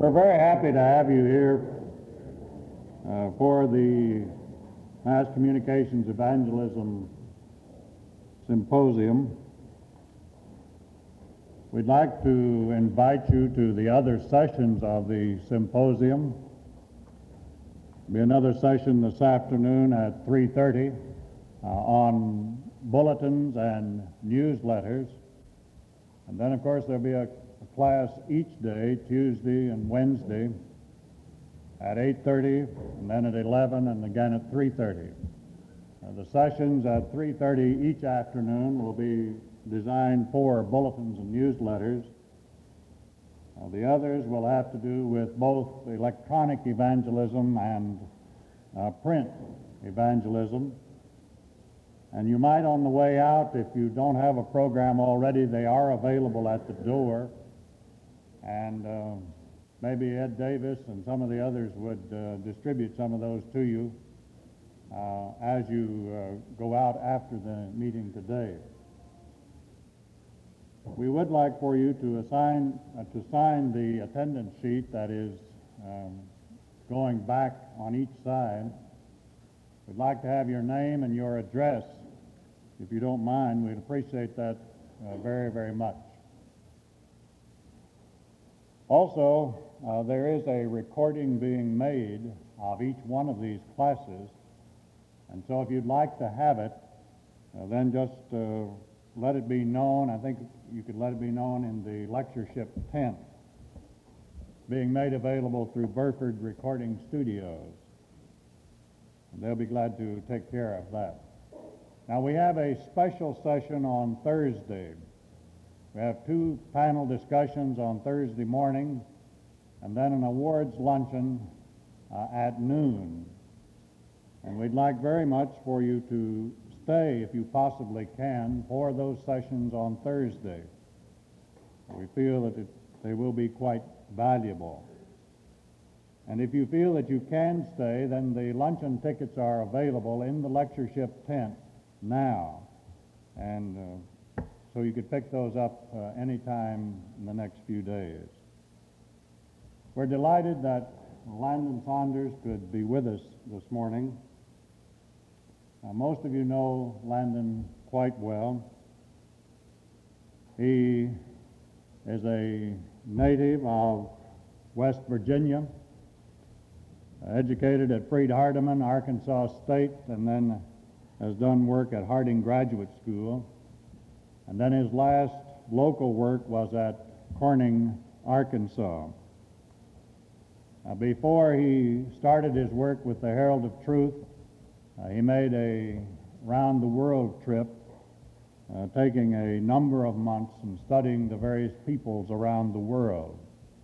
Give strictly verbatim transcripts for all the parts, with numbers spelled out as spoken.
We're very happy to have you here uh, for the Mass Communications Evangelism Symposium. We'd like to invite you to the other sessions of the symposium. There'll be another session this afternoon at three thirty uh, on bulletins and newsletters. And then, of course, there'll be a, a class each day, Tuesday and Wednesday, at eight thirty, and then at eleven, and again at three thirty. Uh, the sessions at three thirty each afternoon will be designed for bulletins and newsletters. Uh, the others will have to do with both electronic evangelism and uh, print evangelism. And you might, on the way out, if you don't have a program already, they are available at the door. And uh, maybe Ed Davis and some of the others would uh, distribute some of those to you uh, as you uh, go out after the meeting today. We would like for you to assign uh, to sign the attendance sheet that is um, going back on each side. We'd like to have your name and your address. If you don't mind, we'd appreciate that uh, very, very much. Also, uh, there is a recording being made of each one of these classes, and so if you'd like to have it, uh, then just uh, let it be known. I think you could let it be known in the lectureship tent, being made available through Burford Recording Studios. And they'll be glad to take care of that. Now, we have a special session on Thursday. We have two panel discussions on Thursday morning, and then an awards luncheon uh, at noon. And we'd like very much for you to stay, if you possibly can, for those sessions on Thursday. We feel that it, they will be quite valuable. And if you feel that you can stay, then the luncheon tickets are available in the lectureship tent now. And uh, so you could pick those up uh, anytime in the next few days. We're delighted that Landon Saunders could be with us this morning. Now, most of you know Landon quite well. He is a native of West Virginia, educated at Freed-Hardeman, Arkansas State, and then has done work at Harding Graduate School. And then his last local work was at Corning, Arkansas. Now, before he started his work with the Herald of Truth, uh, he made a round-the-world trip, uh, taking a number of months and studying the various peoples around the world.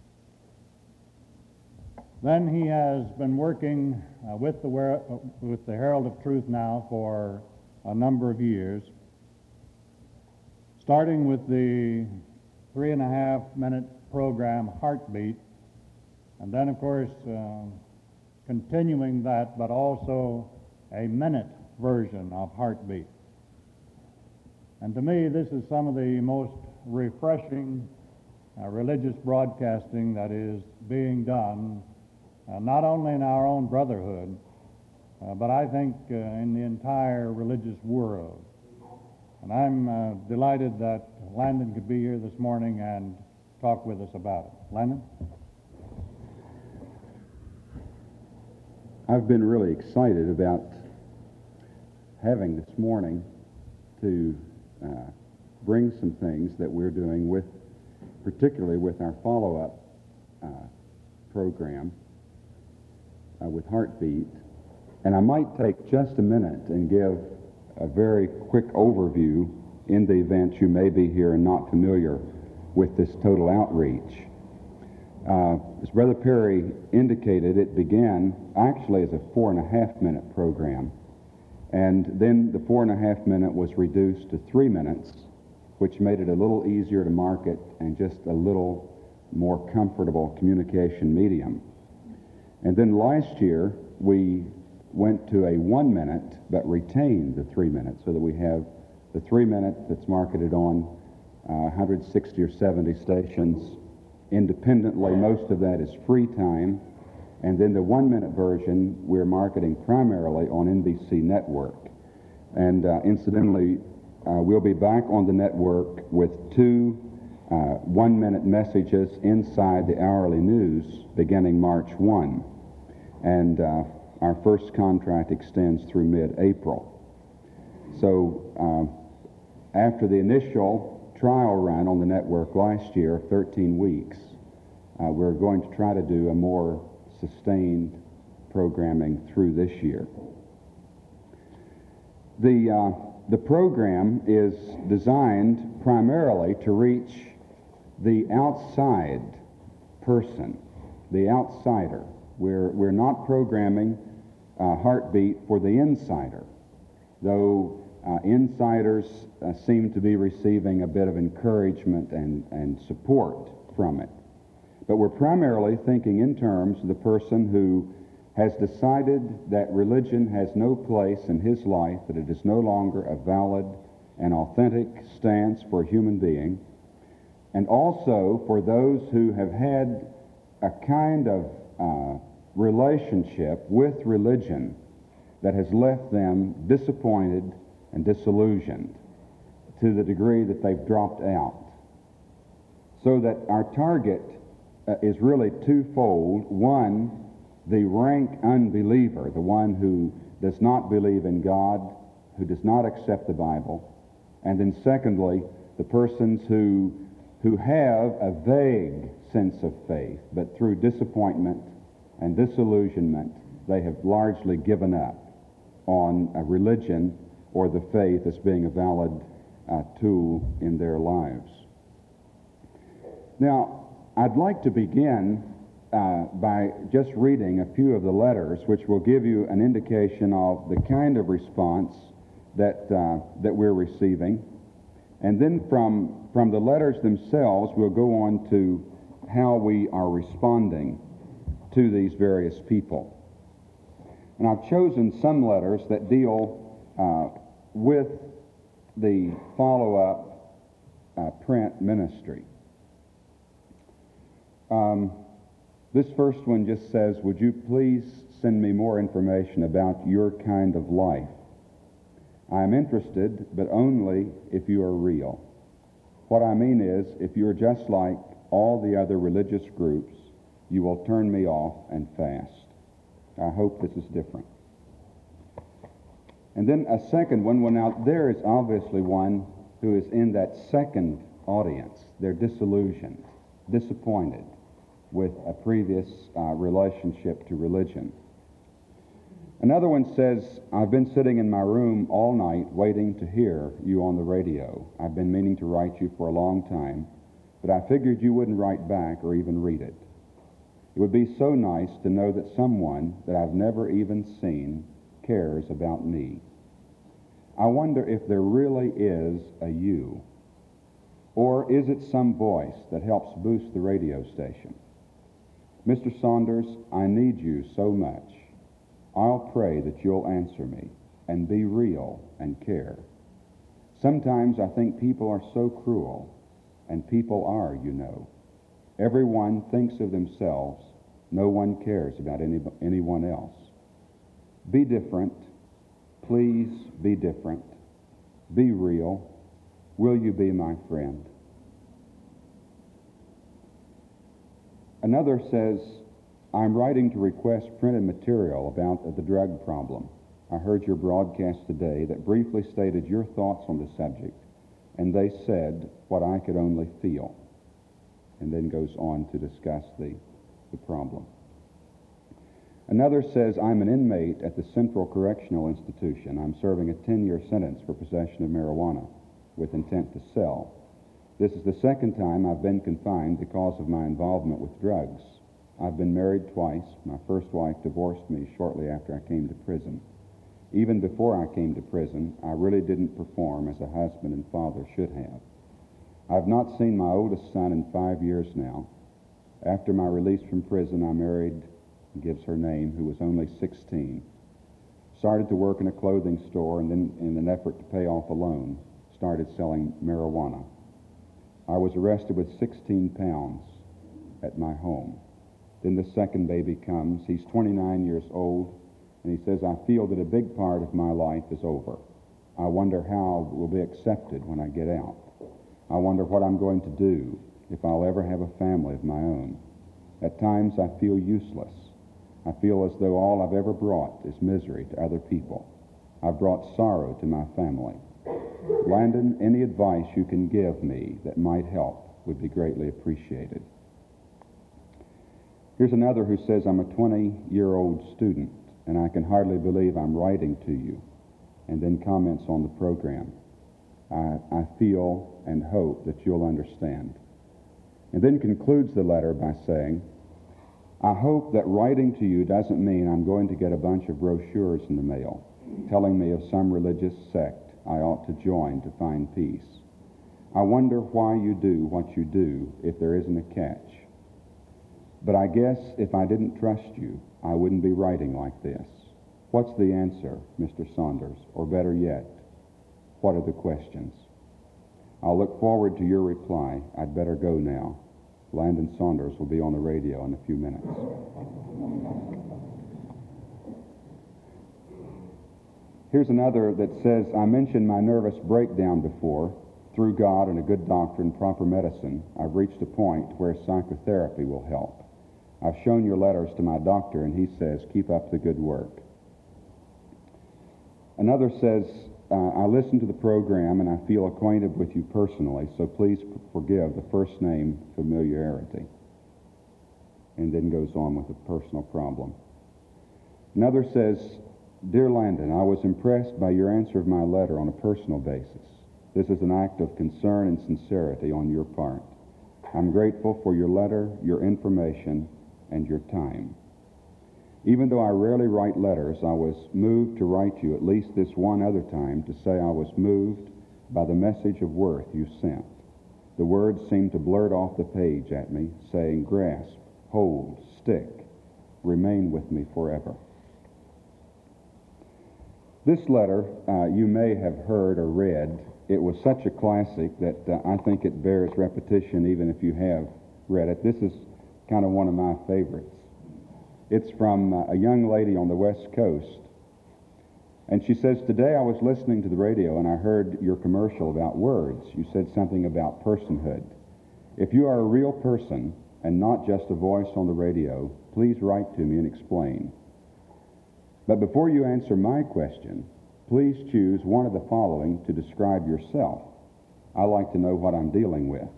Then he has been working uh, with, the, uh, with the Herald of Truth now for a number of years, starting with the three and a half minute program Heartbeat, and then, of course, uh, continuing that, but also a minute version of Heartbeat. And to me, this is some of the most refreshing uh, religious broadcasting that is being done Uh, not only in our own brotherhood, uh, but I think uh, in the entire religious world. And I'm uh, delighted that Landon could be here this morning and talk with us about it. Landon? I've been really excited about having this morning to uh, bring some things that we're doing with, particularly with our follow-up uh, program. Uh, with Heartbeat, and I might take just a minute and give a very quick overview in the event you may be here and not familiar with this total outreach. Uh, as Brother Perry indicated, it began actually as a four and a half minute program, and then the four and a half minute was reduced to three minutes, which made it a little easier to market and just a little more comfortable communication medium. And then last year, we went to a one minute, but retained the three minutes, so that we have the three minute that's marketed on uh, one hundred sixty or seventy stations independently. Most of that is free time. And then the one-minute version we're marketing primarily on N B C Network. And uh, incidentally, uh, we'll be back on the network with two uh, one-minute messages inside the hourly news beginning March first. And uh, our first contract extends through mid-April. So uh, after the initial trial run on the network last year of thirteen weeks, uh, we're going to try to do a more sustained programming through this year. The, uh, the program is designed primarily to reach the outside person, the outsider. We're, we're not programming uh, Heartbeat for the insider, though uh, insiders uh, seem to be receiving a bit of encouragement and, and support from it. But we're primarily thinking in terms of the person who has decided that religion has no place in his life, that it is no longer a valid and authentic stance for a human being, and also for those who have had a kind of uh, relationship with religion that has left them disappointed and disillusioned to the degree that they've dropped out. So that our target uh, is really twofold. One, the rank unbeliever, the one who does not believe in God, who does not accept the Bible. And then secondly, the persons who, who have a vague sense of faith, but through disappointment and disillusionment, they have largely given up on a religion or the faith as being a valid uh, tool in their lives. Now, I'd like to begin uh, by just reading a few of the letters, which will give you an indication of the kind of response that, uh, that we're receiving. And then from, from the letters themselves, we'll go on to how we are responding to these various people. And I've chosen some letters that deal uh, with the follow-up uh, print ministry. Um, this first one just says, would you please send me more information about your kind of life? I am interested, but only if you are real. What I mean is, if you're just like all the other religious groups, you will turn me off and fast. I hope this is different. And then a second one, well now there is obviously one who is in that second audience. They're disillusioned, disappointed with a previous uh, relationship to religion. Another one says, I've been sitting in my room all night waiting to hear you on the radio. I've been meaning to write you for a long time, but I figured you wouldn't write back or even read it. It would be so nice to know that someone that I've never even seen cares about me. I wonder if there really is a you, or is it some voice that helps boost the radio station? Mister Saunders, I need you so much. I'll pray that you'll answer me and be real and care. Sometimes I think people are so cruel, and people are, you know. Everyone thinks of themselves. No one cares about any, anyone else. Be different. Please be different. Be real. Will you be my friend? Another says, I'm writing to request printed material about the drug problem. I heard your broadcast today that briefly stated your thoughts on the subject, and they said what I could only feel, and then goes on to discuss the, the problem. Another says, I'm an inmate at the Central Correctional Institution. I'm serving a ten-year sentence for possession of marijuana with intent to sell. This is the second time I've been confined because of my involvement with drugs. I've been married twice. My first wife divorced me shortly after I came to prison. Even before I came to prison, I really didn't perform as a husband and father should have. I've not seen my oldest son in five years now. After my release from prison, I married, gives her name, who was only sixteen. Started to work in a clothing store, and then in an effort to pay off a loan, started selling marijuana. I was arrested with sixteen pounds. at my home. Then the second baby comes. He's twenty-nine years old, and he says, I feel that a big part of my life is over. I wonder how it will be accepted when I get out. I wonder what I'm going to do, if I'll ever have a family of my own. At times I feel useless. I feel as though all I've ever brought is misery to other people. I've brought sorrow to my family. Landon, any advice you can give me that might help would be greatly appreciated. Here's another who says, I'm a twenty-year-old student, and I can hardly believe I'm writing to you, and then comments on the program. I, I feel and hope that you'll understand. And then concludes the letter by saying, I hope that writing to you doesn't mean I'm going to get a bunch of brochures in the mail telling me of some religious sect I ought to join to find peace. I wonder why you do what you do if there isn't a catch. But I guess if I didn't trust you, I wouldn't be writing like this. What's the answer, Mister Saunders? Or better yet, what are the questions? I'll look forward to your reply. I'd better go now. Landon Saunders will be on the radio in a few minutes. Here's another that says, I mentioned my nervous breakdown before. Through God and a good doctor and proper medicine, I've reached a point where psychotherapy will help. I've shown your letters to my doctor, and he says, keep up the good work. Another says, uh, I listen to the program and I feel acquainted with you personally, so please p- forgive the first name familiarity. And then goes on with a personal problem. Another says, Dear Landon, I was impressed by your answer of my letter on a personal basis. This is an act of concern and sincerity on your part. I'm grateful for your letter, your information, and your time. Even though I rarely write letters, I was moved to write you at least this one other time to say I was moved by the message of worth you sent. The words seemed to blurt off the page at me, saying, grasp, hold, stick, remain with me forever. This letter uh, you may have heard or read. It was such a classic that uh, I think it bears repetition even if you have read it. This is kind of one of my favorites. It's from uh, a young lady on the West Coast. And she says, today I was listening to the radio and I heard your commercial about words. You said something about personhood. If you are a real person and not just a voice on the radio, please write to me and explain. But before you answer my question, please choose one of the following to describe yourself. I like to know what I'm dealing with.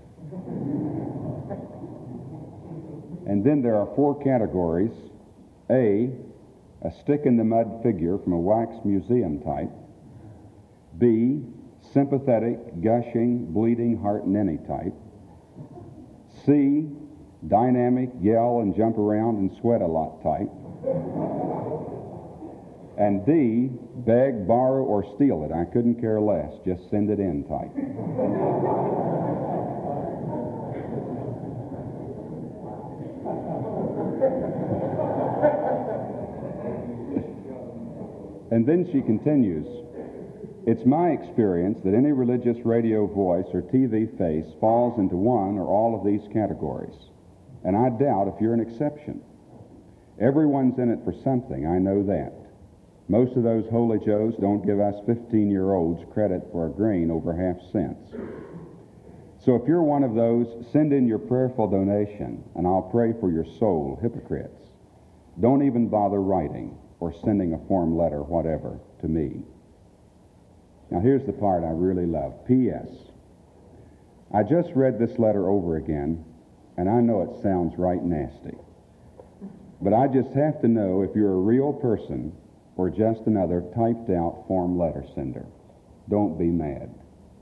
And then there are four categories. A, a stick-in-the-mud figure from a wax museum type. B, sympathetic, gushing, bleeding heart ninny type. C, dynamic, yell and jump around and sweat a lot type. And D, beg, borrow, or steal it. I couldn't care less. Just send it in type. And then she continues, it's my experience that any religious radio voice or T V face falls into one or all of these categories. And I doubt if you're an exception. Everyone's in it for something, I know that. Most of those holy joes don't give us fifteen-year-olds credit for a grain over half cents. So if you're one of those, send in your prayerful donation, and I'll pray for your soul, hypocrites. Don't even bother writing or sending a form letter, whatever, to me. Now here's the part I really love. P S I just read this letter over again, and I know it sounds right nasty. But I just have to know if you're a real person or just another typed-out form letter sender. Don't be mad.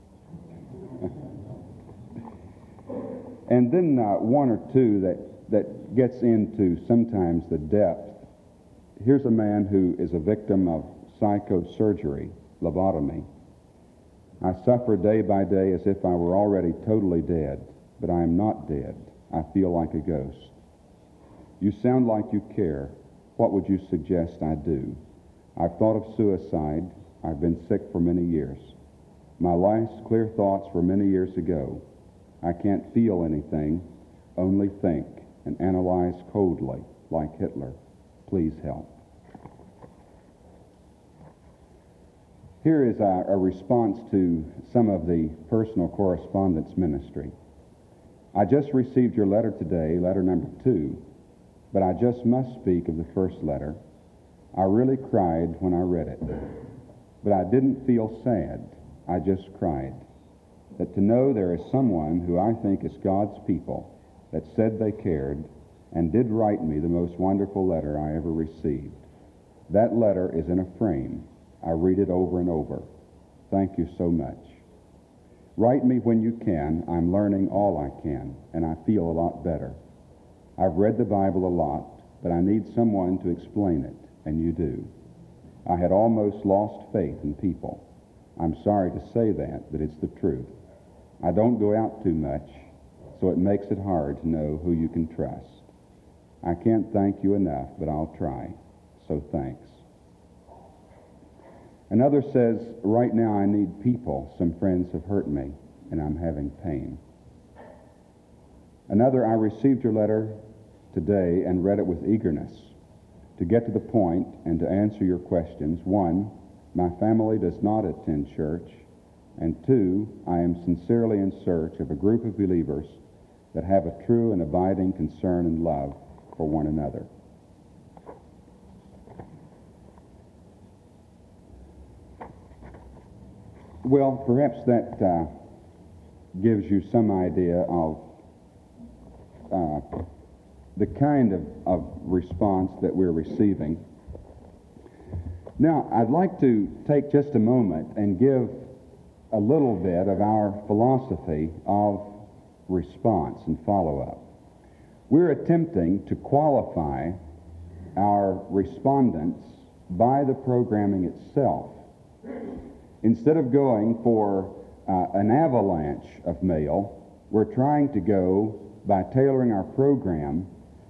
And then uh, one or two that, that gets into sometimes the depth. Here's a man who is a victim of psychosurgery, lobotomy. I suffer day by day as if I were already totally dead, but I am not dead. I feel like a ghost. You sound like you care. What would you suggest I do? I've thought of suicide. I've been sick for many years. My last clear thoughts were many years ago. I can't feel anything, only think. and analyze coldly like Hitler. Please help. Here is a, a response to some of the personal correspondence ministry. I just received your letter today, letter number two, but I just must speak of the first letter. I really cried when I read it, but I didn't feel sad. I just cried. That to know there is someone who I think is God's people that said they cared and did write me the most wonderful letter I ever received. That letter is in a frame. I read it over and over. Thank you so much. Write me when you can. I'm learning all I can, and I feel a lot better. I've read the Bible a lot, but I need someone to explain it, and you do. I had almost lost faith in people. I'm sorry to say that, but it's the truth. I don't go out too much, so it makes it hard to know who you can trust. I can't thank you enough, but I'll try. So thanks. Another says, right now I need people. Some friends have hurt me, and I'm having pain. Another, I received your letter today and read it with eagerness. To get to the point and to answer your questions, one, my family does not attend church, and two, I am sincerely in search of a group of believers that have a true and abiding concern and love for one another. Well, perhaps that uh, gives you some idea of uh, the kind of, of response that we're receiving. Now, I'd like to take just a moment and give a little bit of our philosophy of response and follow-up. We're attempting to qualify our respondents by the programming itself. Instead of going for uh, an avalanche of mail, we're trying to go by tailoring our program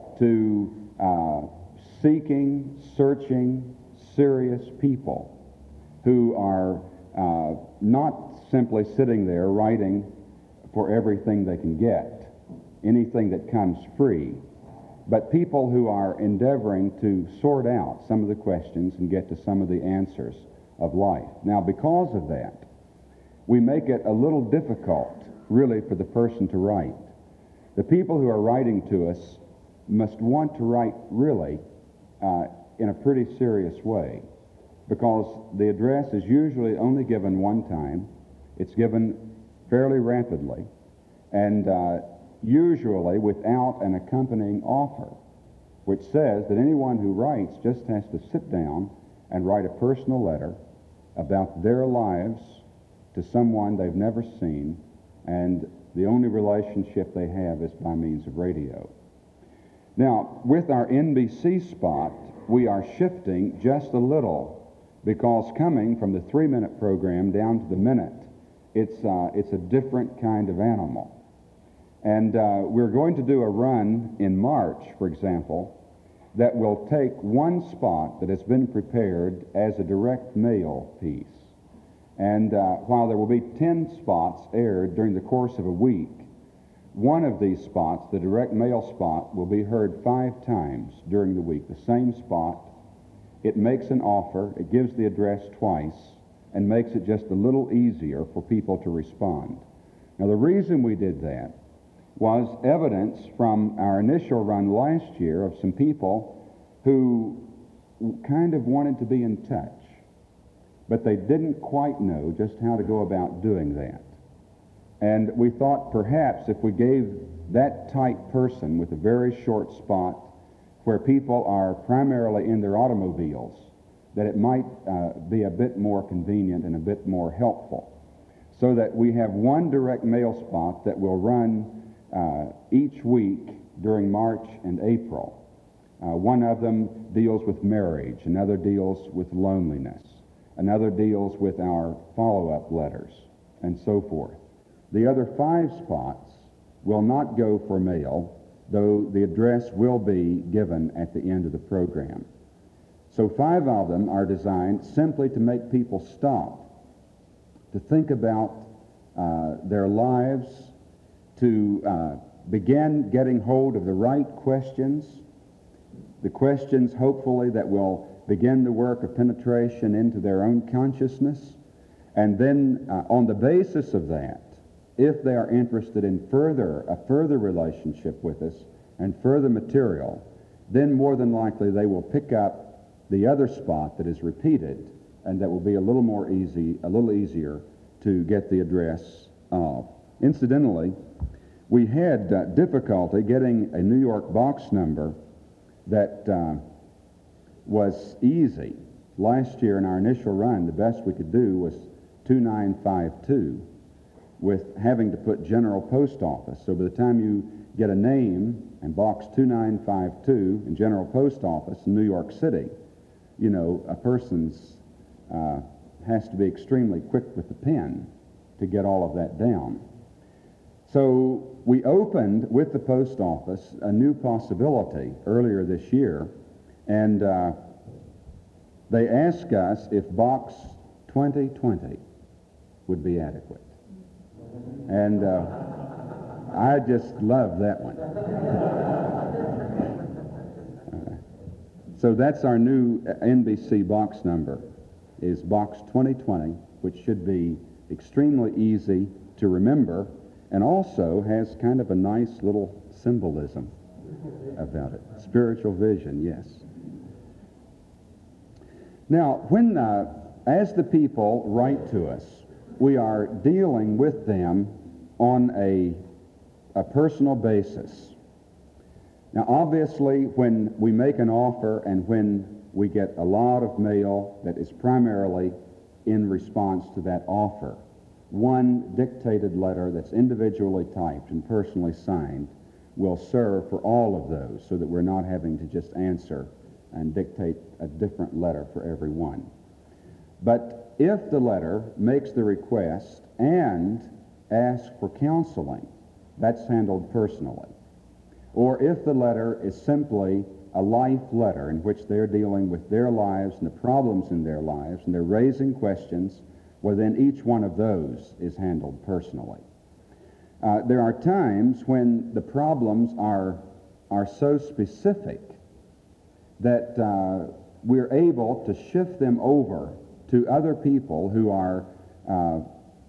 to uh, seeking, searching, serious people who are uh, not simply sitting there writing for everything they can get, anything that comes free, but people who are endeavoring to sort out some of the questions and get to some of the answers of life. Now, because of that, we make it a little difficult, really, for the person to write. The people who are writing to us must want to write, really, uh, in a pretty serious way, because the address is usually only given one time. It's given fairly rapidly, and uh, usually without an accompanying offer, which says that anyone who writes just has to sit down and write a personal letter about their lives to someone they've never seen, and the only relationship they have is by means of radio. Now, with our N B C spot, we are shifting just a little, because coming from the three-minute program down to the minute, it's, uh, it's a different kind of animal. And uh, we're going to do a run in March, for example, that will take one spot that has been prepared as a direct mail piece. And uh, while there will be ten spots aired during the course of a week, one of these spots, the direct mail spot, will be heard five times during the week. The same spot. It makes an offer, it gives the address twice, and makes it just a little easier for people to respond. Now, the reason we did that was evidence from our initial run last year of some people who kind of wanted to be in touch, but they didn't quite know just how to go about doing that. And we thought perhaps if we gave that type person with a very short spot where people are primarily in their automobiles, that it might uh, be a bit more convenient and a bit more helpful. So that we have one direct mail spot that will run uh, each week during March and April. Uh, one of them deals with marriage, another deals with loneliness, another deals with our follow-up letters, and so forth. The other five spots will not go for mail, though the address will be given at the end of the program. So five of them are designed simply to make people stop, to think about uh, their lives, to uh, begin getting hold of the right questions, the questions hopefully that will begin the work of penetration into their own consciousness, and then uh, on the basis of that, if they are interested in further a further relationship with us and further material, then more than likely they will pick up the other spot that is repeated, and that will be a little more easy, a little easier to get the address of. Incidentally, we had uh, difficulty getting a New York box number that uh, was easy. Last year in our initial run, the best we could do was two nine five two, with having to put General Post Office. So by the time you get a name and box two nine five two in General Post Office in New York City, you know, a person's uh, has to be extremely quick with the pen to get all of that down. So we opened with the post office a new possibility earlier this year, and uh, they asked us if box twenty twenty would be adequate. And uh, I just love that one. Uh, so that's our new N B C box number, is box twenty twenty, which should be extremely easy to remember, and also has kind of a nice little symbolism about it. Spiritual vision, yes. Now, when, uh, as the people write to us, we are dealing with them on a, a personal basis. Now, obviously, when we make an offer and when we get a lot of mail that is primarily in response to that offer, one dictated letter that's individually typed and personally signed will serve for all of those, so that we're not having to just answer and dictate a different letter for every one. But if the letter makes the request and asks for counseling, that's handled personally. Or if the letter is simply a life letter in which they're dealing with their lives and the problems in their lives, and they're raising questions, well, then each one of those is handled personally. Uh, there are times when the problems are, are so specific that uh, we're able to shift them over to other people who are uh,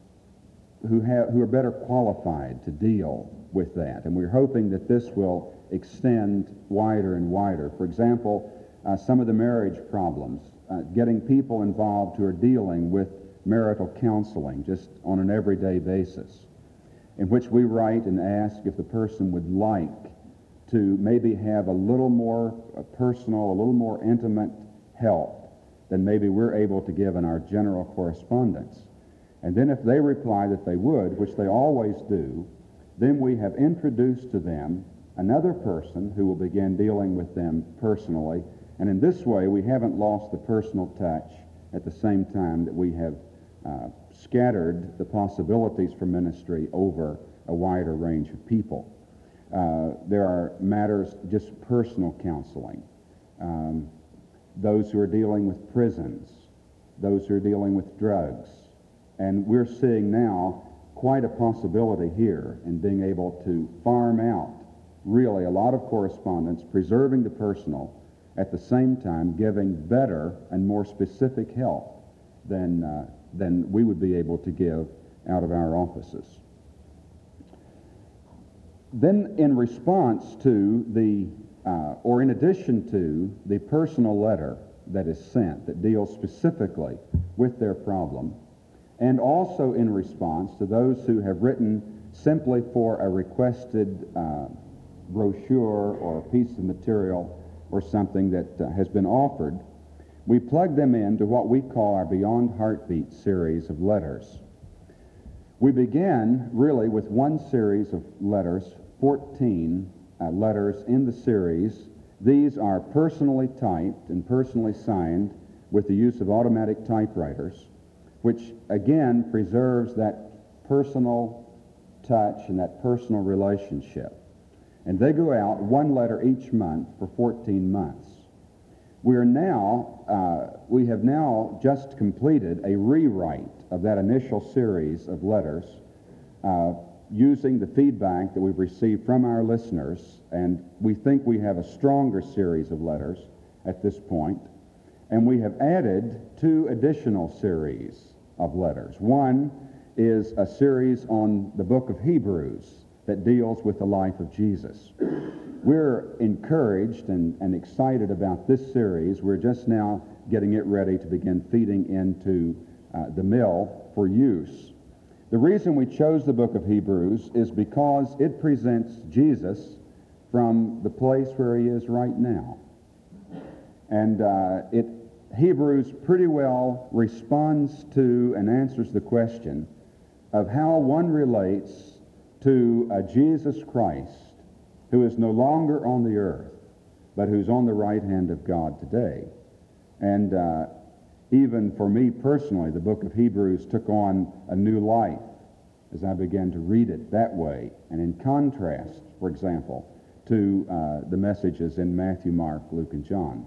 who have who are better qualified to deal with that, and we're hoping that this will extend wider and wider. For example, uh, some of the marriage problems, uh, getting people involved who are dealing with marital counseling just on an everyday basis, in which we write and ask if the person would like to maybe have a little more uh, personal, a little more intimate help than maybe we're able to give in our general correspondence. And then if they reply that they would, which they always do, then we have introduced to them another person who will begin dealing with them personally. And in this way, we haven't lost the personal touch at the same time that we have uh, scattered the possibilities for ministry over a wider range of people. Uh, there are matters, just personal counseling. Um, those who are dealing with prisons, those who are dealing with drugs. And we're seeing now quite a possibility here in being able to farm out really a lot of correspondence, preserving the personal, at the same time giving better and more specific help than, uh, than we would be able to give out of our offices. Then in response to the, uh, or in addition to the personal letter that is sent that deals specifically with their problem, and also in response to those who have written simply for a requested uh, brochure or a piece of material or something that uh, has been offered, we plug them into what we call our Beyond Heartbeat series of letters. We began really with one series of letters, fourteen uh, letters in the series. These are personally typed and personally signed with the use of automatic typewriters, which again preserves that personal touch and that personal relationship. And they go out one letter each month for fourteen months. We are now, uh, we have now just completed a rewrite of that initial series of letters, uh, using the feedback that we've received from our listeners, and we think we have a stronger series of letters at this point, and we have added two additional series of letters. One is a series on the book of Hebrews that deals with the life of Jesus. We're encouraged and, and excited about this series. We're just now getting it ready to begin feeding into uh, the mill for use. The reason we chose the book of Hebrews is because it presents Jesus from the place where he is right now. And uh, it Hebrews pretty well responds to and answers the question of how one relates to a Jesus Christ who is no longer on the earth, but who's on the right hand of God today. And uh, even for me personally, the book of Hebrews took on a new life as I began to read it that way, and in contrast, for example, to uh, the messages in Matthew, Mark, Luke, and John.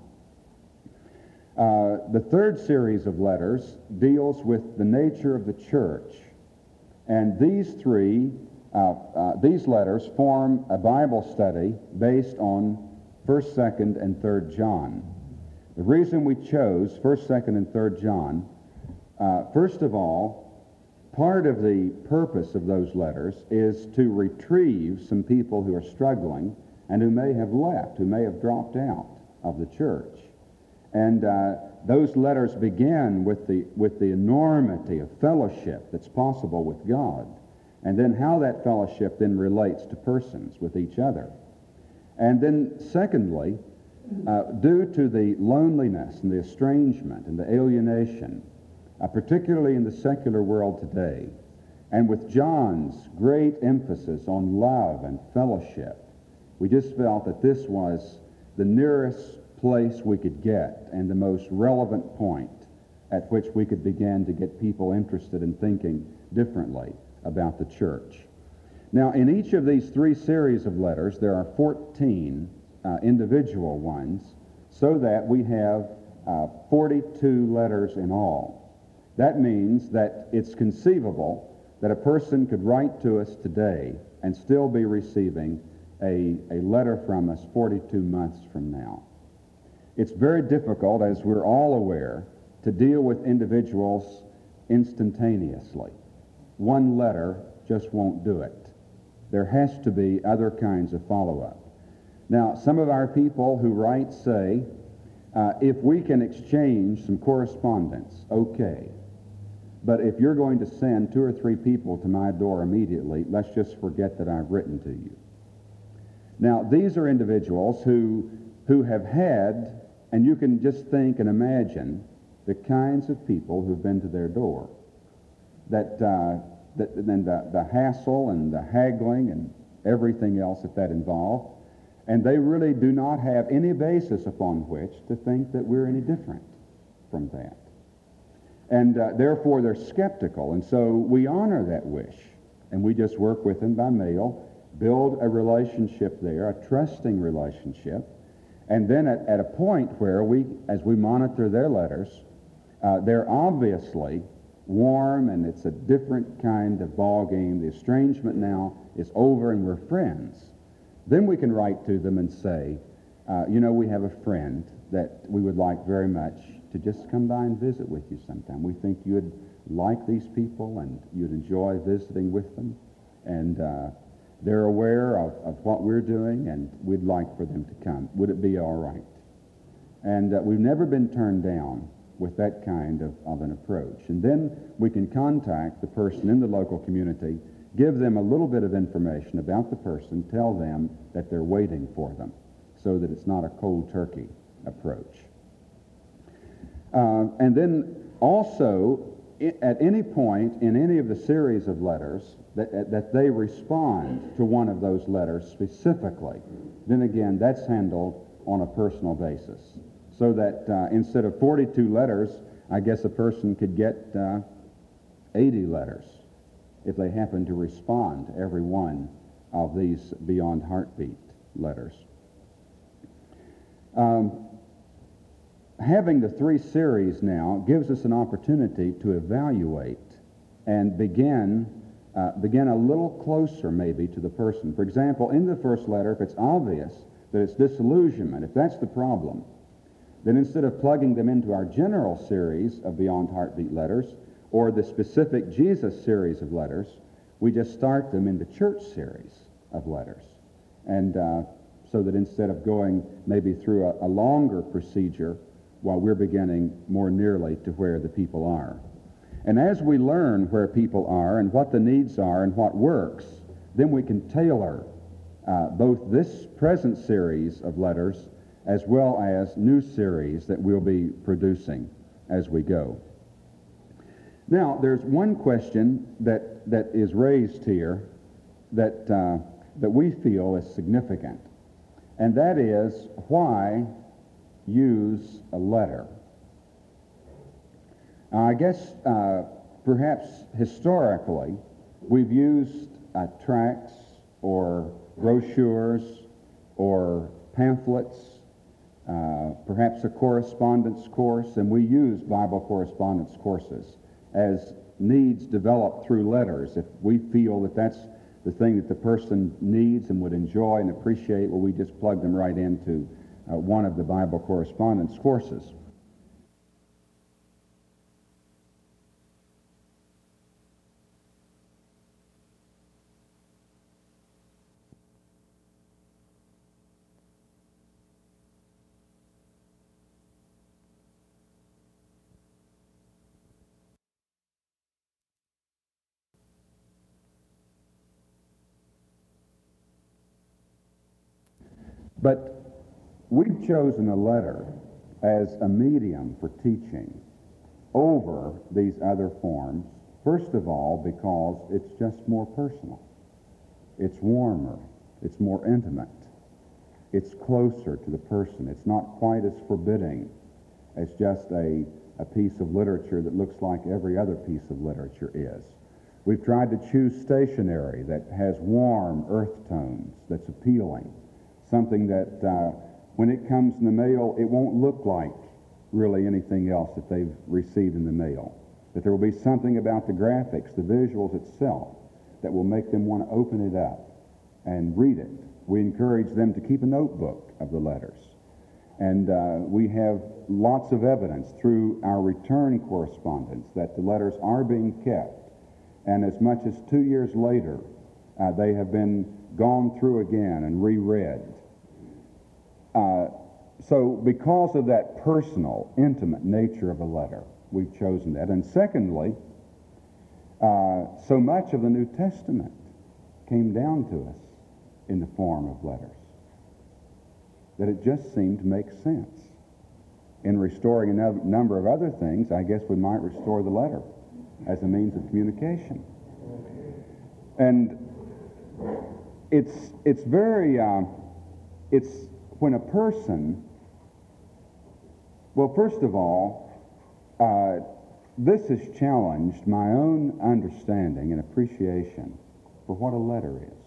Uh, the third series of letters deals with the nature of the church, and these three, uh, uh, these letters form a Bible study based on first, second, and third John. The reason we chose first, second, and third John, uh, first of all, part of the purpose of those letters is to retrieve some people who are struggling and who may have left, who may have dropped out of the church. And uh, those letters begin with the, with the enormity of fellowship that's possible with God, and then how that fellowship then relates to persons with each other. And then secondly, uh, due to the loneliness and the estrangement and the alienation, uh, particularly in the secular world today, and with John's great emphasis on love and fellowship, we just felt that this was the nearest place we could get and the most relevant point at which we could begin to get people interested in thinking differently about the church. Now, in each of these three series of letters, there are fourteen uh, individual ones, so that we have uh, forty-two letters in all. That means that it's conceivable that a person could write to us today and still be receiving a, a letter from us forty-two months from now. It's very difficult, as we're all aware, to deal with individuals instantaneously. One letter just won't do it. There has to be other kinds of follow-up. Now, some of our people who write say, uh, if we can exchange some correspondence, okay. But if you're going to send two or three people to my door immediately, let's just forget that I've written to you. Now, these are individuals who, who have had, and you can just think and imagine the kinds of people who've been to their door. That, uh, that and the, the hassle and the haggling and everything else that that involved. And they really do not have any basis upon which to think that we're any different from that. And uh, therefore they're skeptical. And so we honor that wish. And we just work with them by mail, build a relationship there, a trusting relationship. And then at, at a point where we, as we monitor their letters, uh, they're obviously warm, and it's a different kind of ball game. The estrangement now is over and we're friends. Then we can write to them and say, uh, you know, we have a friend that we would like very much to just come by and visit with you sometime. We think you'd like these people and you'd enjoy visiting with them. And uh, they're aware of, of what we're doing, and we'd like for them to come. Would it be all right? And uh, we've never been turned down with that kind of, of an approach. And then we can contact the person in the local community, give them a little bit of information about the person, tell them that they're waiting for them, so that it's not a cold turkey approach. Uh, and then also, I- at any point in any of the series of letters that, that they respond to one of those letters specifically, then again, that's handled on a personal basis. So that uh, instead of forty-two letters, I guess a person could get uh, eighty letters if they happen to respond to every one of these Beyond Heartbeat letters. Um, having the three series now gives us an opportunity to evaluate and begin uh, begin a little closer maybe to the person. For example, in the first letter, if it's obvious that it's disillusionment, if that's the problem, then instead of plugging them into our general series of Beyond Heartbeat letters or the specific Jesus series of letters, we just start them in the church series of letters. And uh, so that instead of going maybe through a, a longer procedure while we're beginning more nearly to where the people are. And as we learn where people are and what the needs are and what works, then we can tailor uh, both this present series of letters as well as new series that we'll be producing as we go. Now, there's one question that, that is raised here that, uh, that we feel is significant, and that is, why use a letter? Uh, I guess uh, perhaps historically we've used uh, tracts or brochures or pamphlets, uh, perhaps a correspondence course, and we use Bible correspondence courses as needs developed through letters. If we feel that that's the thing that the person needs and would enjoy and appreciate, well, we just plug them right into uh, one of the Bible correspondence courses. But we've chosen a letter as a medium for teaching over these other forms, first of all because it's just more personal. It's warmer. It's more intimate. It's closer to the person. It's not quite as forbidding as just a, a piece of literature that looks like every other piece of literature is. We've tried to choose stationery that has warm earth tones, that's appealing. Something that uh, when it comes in the mail, it won't look like really anything else that they've received in the mail. That there will be something about the graphics, the visuals itself, that will make them want to open it up and read it. We encourage them to keep a notebook of the letters. And uh, we have lots of evidence through our return correspondence that the letters are being kept. And as much as two years later, uh, they have been gone through again and reread. Uh, so because of that personal, intimate nature of a letter, we've chosen that. And secondly, uh, so much of the New Testament came down to us in the form of letters that it just seemed to make sense. In restoring a no- number of other things, I guess we might restore the letter as a means of communication. And it's, it's very, uh, it's when a person, well, first of all, uh, this has challenged my own understanding and appreciation for what a letter is.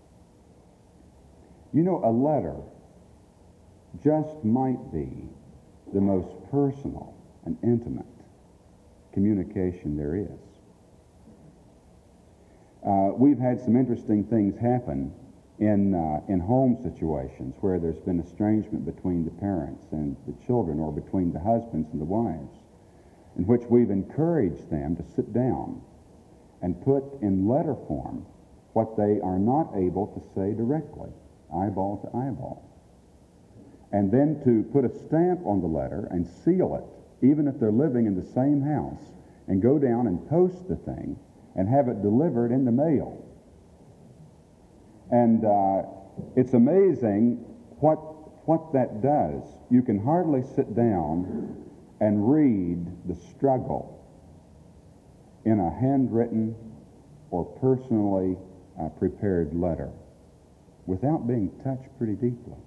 You know, a letter just might be the most personal and intimate communication there is. Uh, we've had some interesting things happen in, uh, in home situations where there's been estrangement between the parents and the children, or between the husbands and the wives, in which we've encouraged them to sit down and put in letter form what they are not able to say directly, eyeball to eyeball. And then to put a stamp on the letter and seal it, even if they're living in the same house, and go down and post the thing and have it delivered in the mail. And uh, it's amazing what, what that does. You can hardly sit down and read the struggle in a handwritten or personally uh, prepared letter without being touched pretty deeply.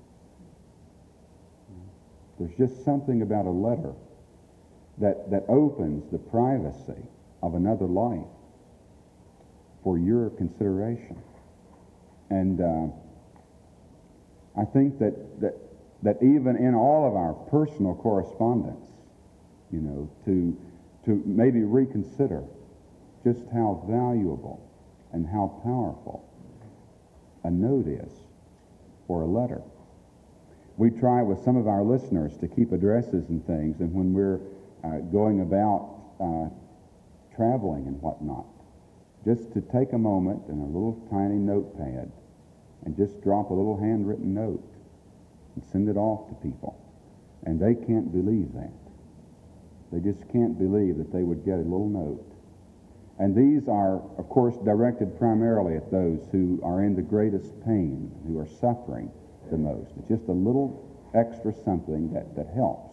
There's just something about a letter that, that opens the privacy of another life for your consideration. And uh, I think that, that, that even in all of our personal correspondence, you know, to, to maybe reconsider just how valuable and how powerful a note is, or a letter. We try with some of our listeners to keep addresses and things, and when we're uh, going about uh, traveling and whatnot, just to take a moment and a little tiny notepad and just drop a little handwritten note and send it off to people. And they can't believe that. They just can't believe that they would get a little note. And these are, of course, directed primarily at those who are in the greatest pain, who are suffering the most. It's just a little extra something that, that helps.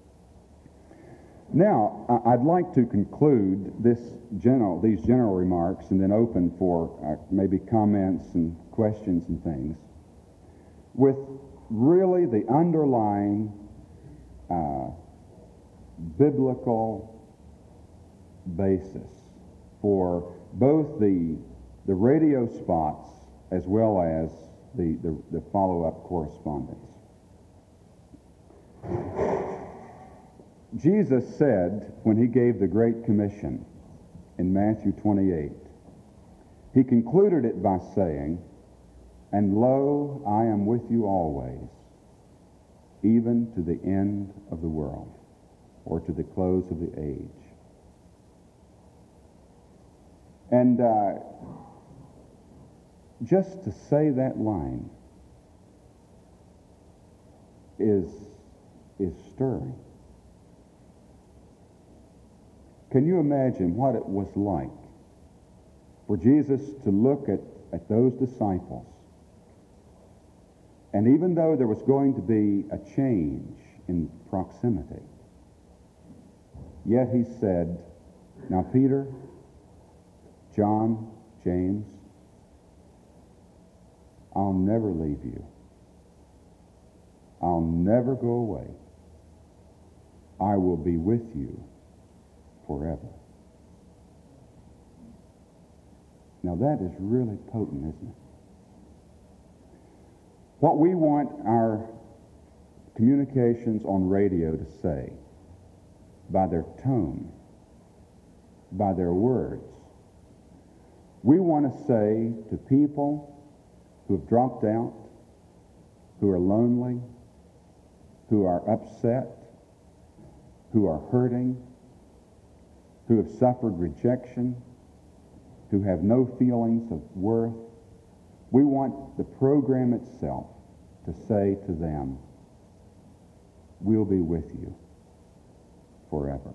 Now, I'd like to conclude this general, these general remarks and then open for uh, maybe comments and questions and things with really the underlying uh, biblical basis for both the, the radio spots as well as the, the, the follow-up correspondence. Jesus said when he gave the Great Commission in Matthew twenty-eight, he concluded it by saying, "And lo, I am with you always, even to the end of the world," or to the close of the age. And uh, just to say that line is, is stirring. Can you imagine what it was like for Jesus to look at, at those disciples, and even though there was going to be a change in proximity, yet he said, "Now Peter, John, James, I'll never leave you. I'll never go away. I will be with you forever." Now that is really potent, isn't it? What we want our communications on radio to say, by their tone, by their words, we want to say to people who have dropped out, who are lonely, who are upset, who are hurting, who have suffered rejection, who have no feelings of worth, we want the program itself to say to them, "We'll be with you forever."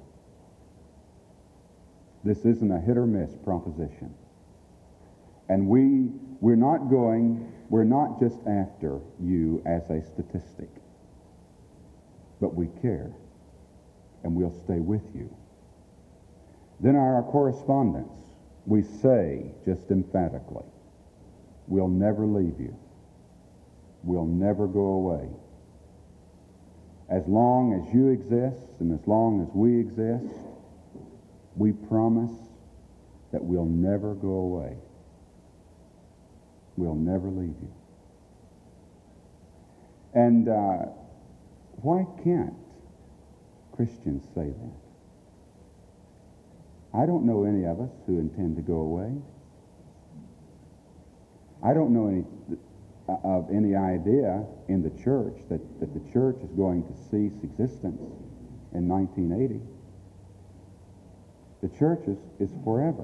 This isn't a hit or miss proposition. And we, we're not going, we're not just after you as a statistic, but we care, and we'll stay with you. Then our correspondence, we say just emphatically, "We'll never leave you. We'll never go away. As long as you exist and as long as we exist, we promise that we'll never go away. We'll never leave you." And uh, why can't Christians say that? I don't know any of us who intend to go away. I don't know any of any idea in the church that, that the church is going to cease existence in nineteen eighty. The church is, is forever.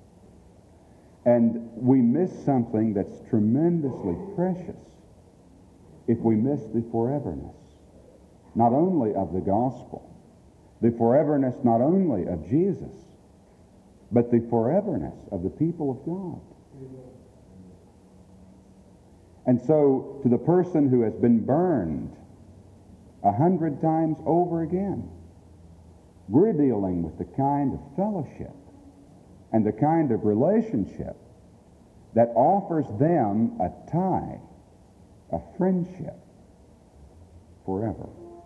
And we miss something that's tremendously precious if we miss the foreverness, not only of the gospel, the foreverness not only of Jesus, but the foreverness of the people of God. And so, to the person who has been burned a hundred times over again, we're dealing with the kind of fellowship and the kind of relationship that offers them a tie, a friendship forever.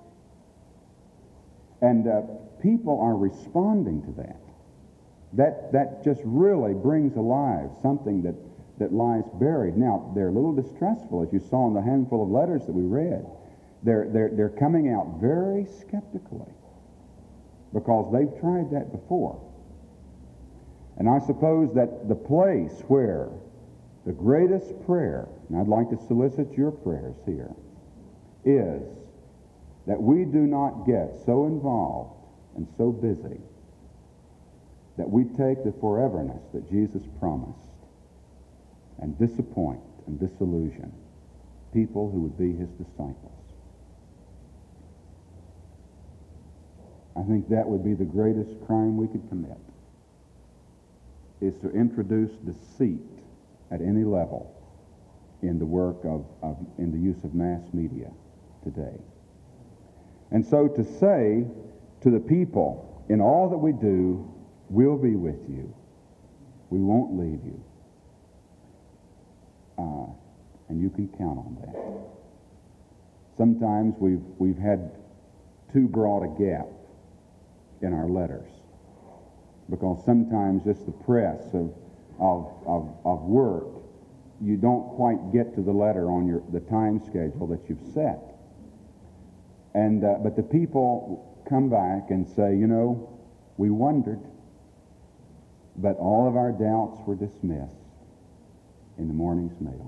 And uh, people are responding to that. That, that just really brings alive something that, that lies buried. Now, they're a little distrustful, as you saw in the handful of letters that we read. They're, they're, they're coming out very skeptically because they've tried that before. And I suppose that the place where the greatest prayer, and I'd like to solicit your prayers here, is that we do not get so involved and so busy that we take the foreverness that Jesus promised and disappoint and disillusion people who would be his disciples. I think that would be the greatest crime we could commit, is to introduce deceit at any level in the work of, of in the use of mass media today. And so to say to the people, in all that we do, we'll be with you. We won't leave you. Uh, and you can count on that. Sometimes we've, we've had too broad a gap in our letters, because sometimes just the press of, of, of, of work, you don't quite get to the letter on your the time schedule that you've set. And uh, but the people come back and say, you know, we wondered, but all of our doubts were dismissed in the morning's mail.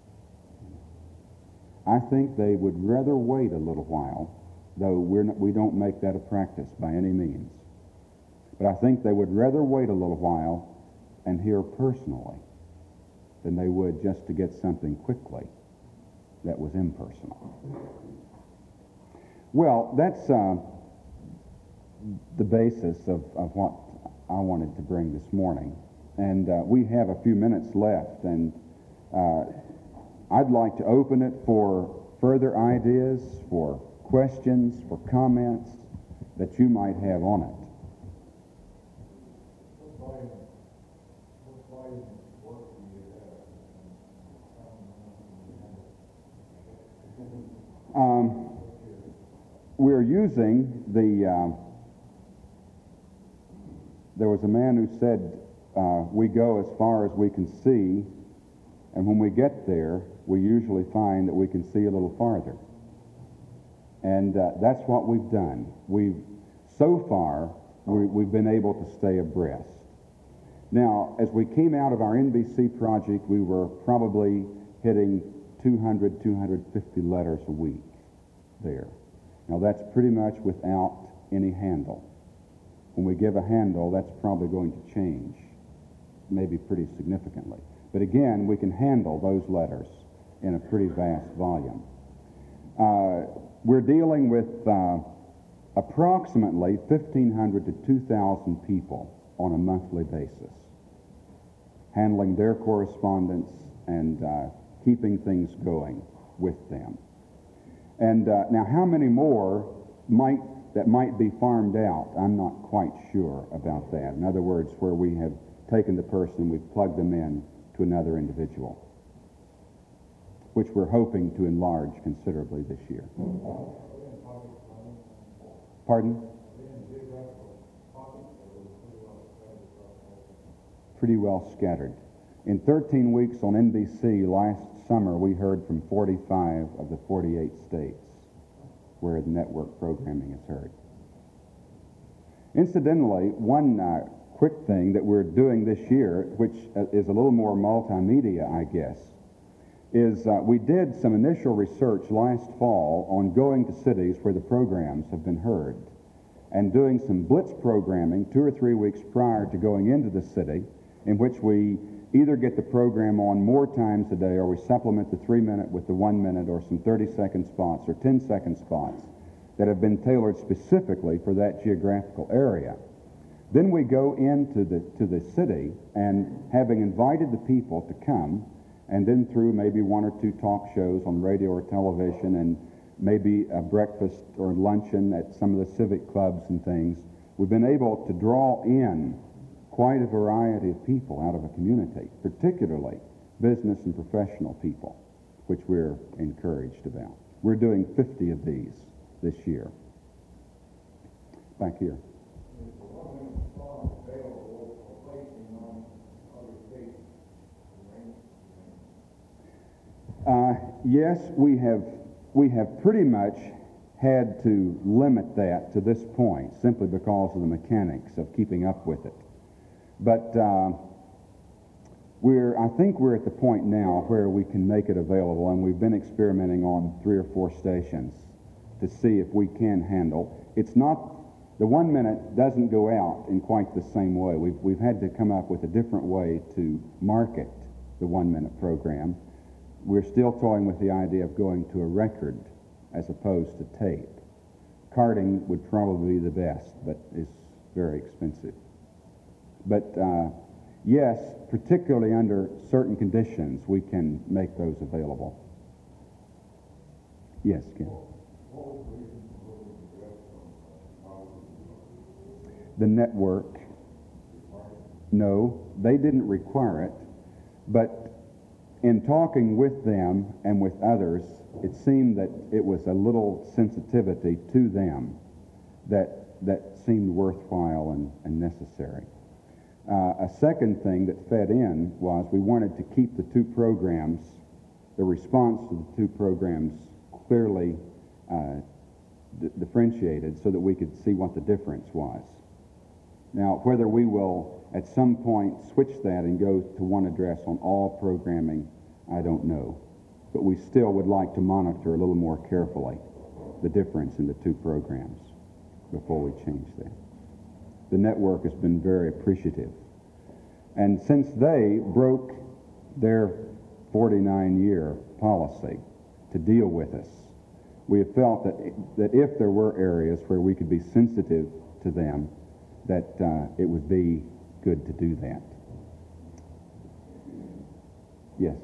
I think they would rather wait a little while, though we're not, we don't make that a practice by any means. But I think they would rather wait a little while and hear personally than they would just to get something quickly that was impersonal. Well, that's uh, the basis of, of what I wanted to bring this morning. And uh, we have a few minutes left, and uh, I'd like to open it for further ideas, for questions, for comments that you might have on it. Um, we're using the, uh, there was a man who said, uh, we go as far as we can see, and when we get there, we usually find that we can see a little farther. And uh, that's what we've done. We've, so far, we, we've been able to stay abreast. Now, as we came out of our N B C project, we were probably hitting two hundred, two hundred fifty letters a week there. Now, that's pretty much without any handle. When we give a handle, that's probably going to change, maybe pretty significantly. But again, we can handle those letters in a pretty vast volume. Uh, we're dealing with uh, approximately fifteen hundred to two thousand people on a monthly basis, handling their correspondence and uh, keeping things going with them. And uh, now how many more might that might be farmed out, I'm not quite sure about that. In other words, where we have taken the person, we've plugged them in to another individual, which we're hoping to enlarge considerably this year. Pardon? Pretty well scattered. In thirteen weeks on N B C last summer, we heard from forty-five of the forty-eight states where the network programming is heard. Incidentally, one uh, quick thing that we're doing this year, which uh, is a little more multimedia, I guess, is uh, we did some initial research last fall on going to cities where the programs have been heard and doing some blitz programming two or three weeks prior to going into the city, in which we either get the program on more times a day or we supplement the three minute with the one minute or some thirty second spots or ten second spots that have been tailored specifically for that geographical area. Then we go into the, to the city, and having invited the people to come, and then through maybe one or two talk shows on radio or television and maybe a breakfast or luncheon at some of the civic clubs and things, we've been able to draw in quite a variety of people out of a community, particularly business and professional people, which we're encouraged about. We're doing fifty of these this year. Back here. Uh, yes, we have we have pretty much had to limit that to this point simply because of the mechanics of keeping up with it. But uh, we're, I think we're at the point now where we can make it available, and we've been experimenting on three or four stations to see if we can handle. It's not, the one minute doesn't go out in quite the same way. We've, we've had to come up with a different way to market the one minute program. We're still toying with the idea of going to a record as opposed to tape. Carding would probably be the best, but it's very expensive. But uh, yes, particularly under certain conditions, we can make those available. Yes, Ken. The network, no, they didn't require it, but in talking with them and with others, it seemed that it was a little sensitivity to them that that seemed worthwhile and, and necessary. Uh, a second thing that fed in was we wanted to keep the two programs, the response to the two programs clearly uh, d- differentiated so that we could see what the difference was. Now, whether we will at some point switch that and go to one address on all programming, I don't know. But we still would like to monitor a little more carefully the difference in the two programs before we change that. The network has been very appreciative. And since they broke their forty-nine year policy to deal with us, we have felt that, that if there were areas where we could be sensitive to them, that uh, it would be good to do that. Yes?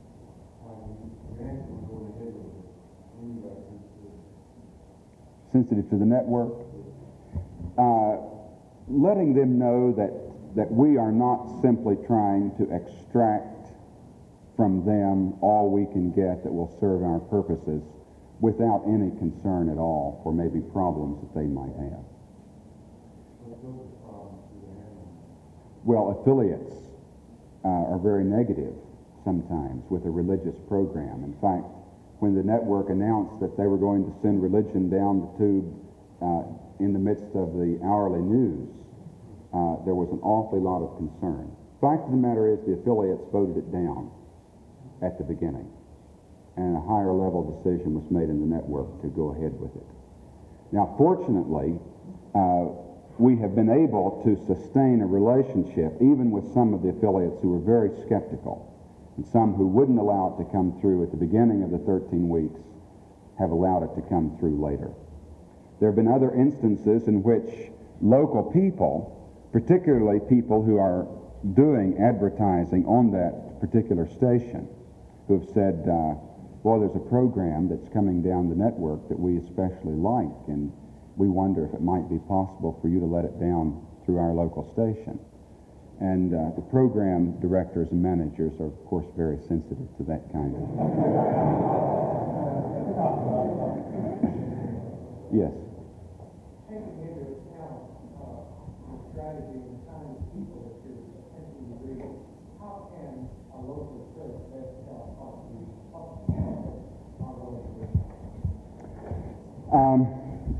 Sensitive to the network? Uh, letting them know that, that we are not simply trying to extract from them all we can get that will serve our purposes without any concern at all for maybe problems that they might have. Well, affiliates uh, are very negative sometimes with a religious program. In fact, when the network announced that they were going to send religion down the tube uh, in the midst of the hourly news, uh, there was an awfully lot of concern. Fact of the matter is the affiliates voted it down at the beginning, and a higher level decision was made in the network to go ahead with it. Now, fortunately, uh, we have been able to sustain a relationship even with some of the affiliates who were very skeptical, and some who wouldn't allow it to come through at the beginning of the thirteen weeks have allowed it to come through later. There have been other instances in which local people, particularly people who are doing advertising on that particular station, who have said, uh, well, there's a program that's coming down the network that we especially like, and we wonder if it might be possible for you to let it down through our local station. And uh, the program directors and managers are, of course, very sensitive to that kind of... Yes? Taking into account uh, the strategy and the kind of people that you're attempting to reach, how can a local church best help us reach our local church? Um,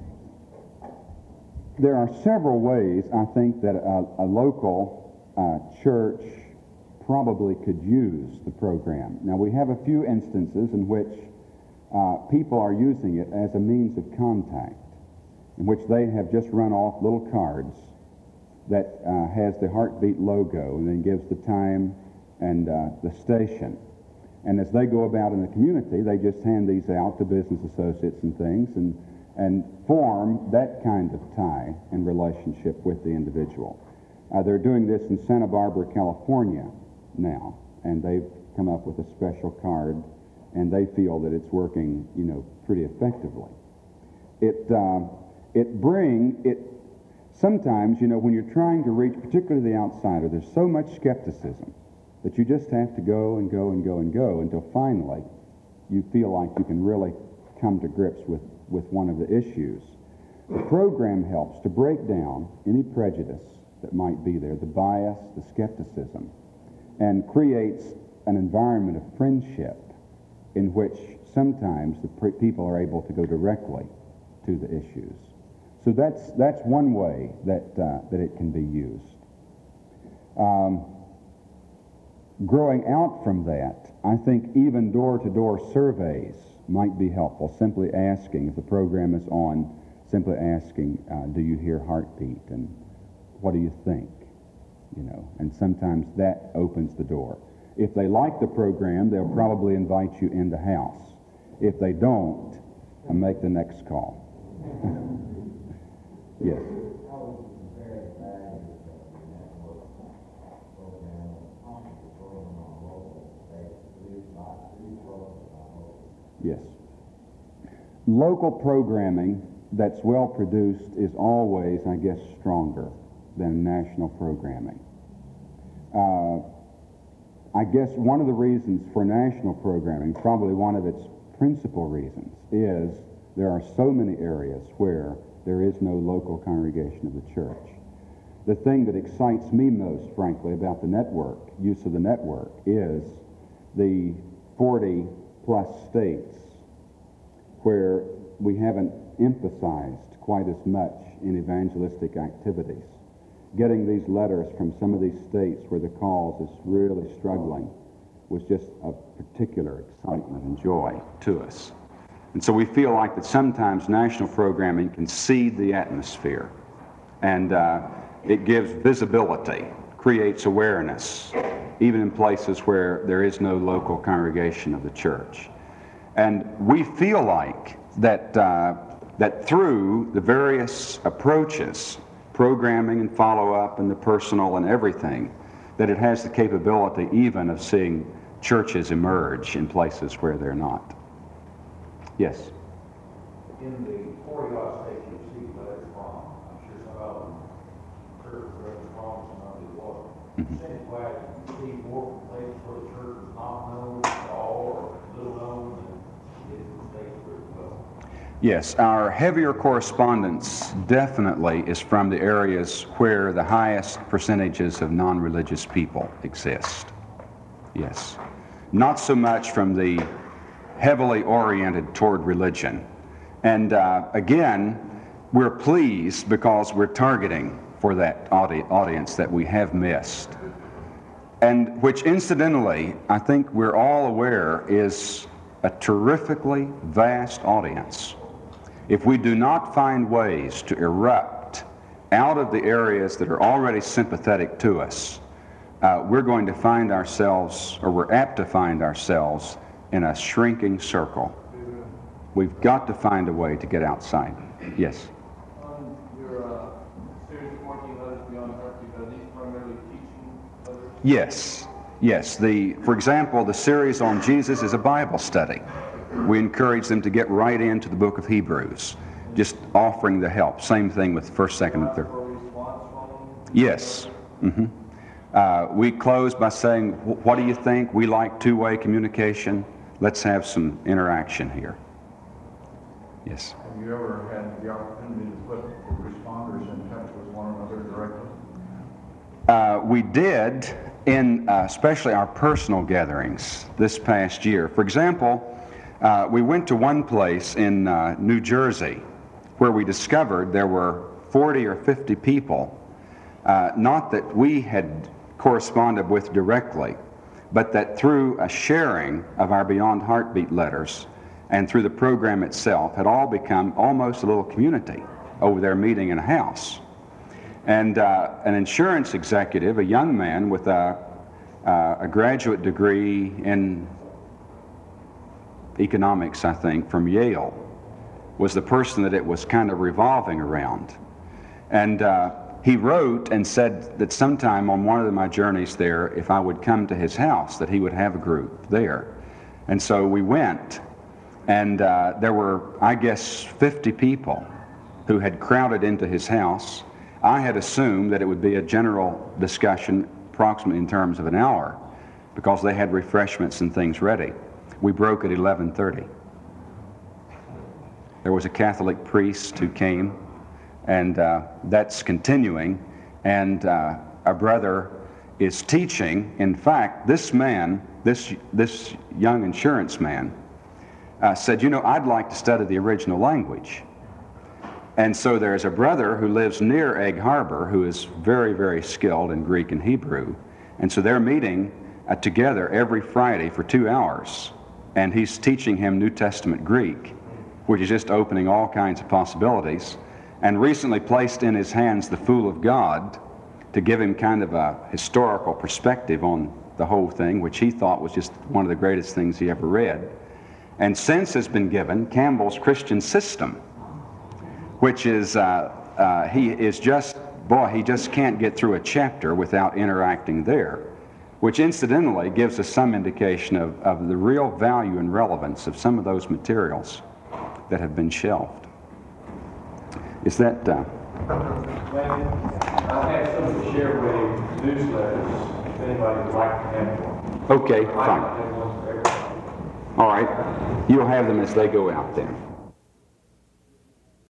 there are several ways, I think, that a, a local uh, church probably could use the program. Now, we have a few instances in which uh, people are using it as a means of contact, in which they have just run off little cards that uh, has the Heartbeat logo and then gives the time and uh, the station. And as they go about in the community, they just hand these out to business associates and things and, and form that kind of tie and relationship with the individual. Uh, they're doing this in Santa Barbara, California now, and they've come up with a special card, and they feel that it's working, you know, pretty effectively. It, uh, it bring, it, sometimes, you know, when you're trying to reach particularly the outsider, there's so much skepticism that you just have to go and go and go and go until finally you feel like you can really come to grips with, with one of the issues. The program helps to break down any prejudice that might be there, the bias, the skepticism, and creates an environment of friendship in which sometimes the pre- people are able to go directly to the issues. So that's, that's one way that, uh, that it can be used. Um, growing out from that, I think even door-to-door surveys might be helpful. Simply asking, if the program is on, simply asking, uh, do you hear heartbeat, and what do you think? You know, and sometimes that opens the door. If they like the program, they'll probably invite you in the house. If they don't, uh, make the next call. Yes. Yes. Local programming that's well produced is always, I guess, stronger than national programming. Uh, I guess one of the reasons for national programming, probably one of its principal reasons, is there are so many areas where there is no local congregation of the church. The thing that excites me most, frankly, about the network, use of the network, is the forty plus states where we haven't emphasized quite as much in evangelistic activities. Getting these letters from some of these states where the cause is really struggling was just a particular excitement and joy to us. And so we feel like that sometimes national programming can seed the atmosphere, and uh, it gives visibility, creates awareness, even in places where there is no local congregation of the church. And we feel like that, uh, that through the various approaches, programming and follow-up and the personal and everything, that it has the capability even of seeing churches emerge in places where they're not. Yes? In the forty-odd states you receive letters from, I'm sure some of them churches are strong, some of them wasn't. Mm-hmm. Percentage-wise, you receive more from places where the church is not known at all or little known than you did from states where it's well. Yes, our heavier correspondence definitely is from the areas where the highest percentages of non-religious people exist. Yes. Not so much from the heavily oriented toward religion. And uh, again, we're pleased because we're targeting for that audi- audience that we have missed. And which incidentally, I think we're all aware is a terrifically vast audience. If we do not find ways to erupt out of the areas that are already sympathetic to us, uh, we're going to find ourselves, or we're apt to find ourselves, in a shrinking circle. We've got to find a way to get outside. Yes? On your uh, series of fourteen letters beyond heartbeat, are these primarily teaching letters? Yes. Yes. The, for example, the series on Jesus is a Bible study. We encourage them to get right into the book of Hebrews, just offering the help. Same thing with first, second, and third. For response from them? Yes. Mm-hmm. Uh, we close by saying, what do you think? We like two-way communication. Let's have some interaction here. Yes. Have you ever had the opportunity to put the responders in touch with one another directly? Uh, we did in uh, especially our personal gatherings this past year. For example, uh, we went to one place in uh, New Jersey where we discovered there were forty or fifty people, uh, not that we had corresponded with directly, but that through a sharing of our Beyond Heartbeat letters and through the program itself had all become almost a little community over there meeting in a house. And uh, an insurance executive, a young man with a, uh, a graduate degree in economics, I think, from Yale, was the person that it was kind of revolving around. And uh, he wrote and said that sometime on one of my journeys there, if I would come to his house, that he would have a group there. And so we went, and uh, there were, I guess, fifty people who had crowded into his house. I had assumed that it would be a general discussion, approximately in terms of an hour, because they had refreshments and things ready. We broke at eleven thirty. There was a Catholic priest who came, and uh, that's continuing. And uh, our brother is teaching. In fact, this man, this this young insurance man, uh, said, you know, I'd like to study the original language. And so there's a brother who lives near Egg Harbor who is very, very skilled in Greek and Hebrew. And so they're meeting uh, together every Friday for two hours. And he's teaching him New Testament Greek, which is just opening all kinds of possibilities. And recently placed in his hands The Fool of God to give him kind of a historical perspective on the whole thing, which he thought was just one of the greatest things he ever read. And since has been given Campbell's Christian System, which is, uh, uh, he is just, boy, he just can't get through a chapter without interacting there, which incidentally gives us some indication of, of the real value and relevance of some of those materials that have been shelved. Is that... Uh, I have some to share with you, newsletters, if anybody would like to have one. okay, I'd like fine. to have one for everybody. All right. You'll have them as they go out then.